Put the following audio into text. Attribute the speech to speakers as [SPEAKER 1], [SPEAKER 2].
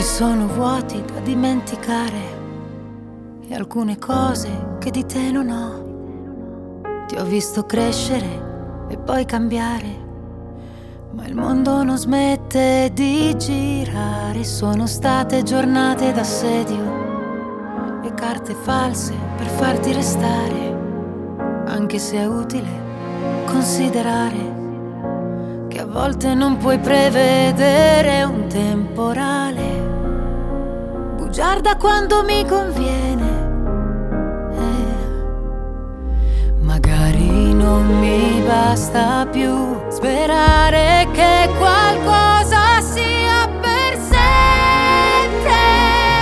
[SPEAKER 1] sono vuoti da dimenticare e alcune cose che di te non ho. Ti ho visto crescere e poi cambiare, ma il mondo non smette di girare. Sono state giornate d'assedio e carte false per farti restare, anche se è utile considerare che a volte non puoi prevedere un temporale. Bugiarda quando mi conviene, magari non mi basta più sperare che qualcosa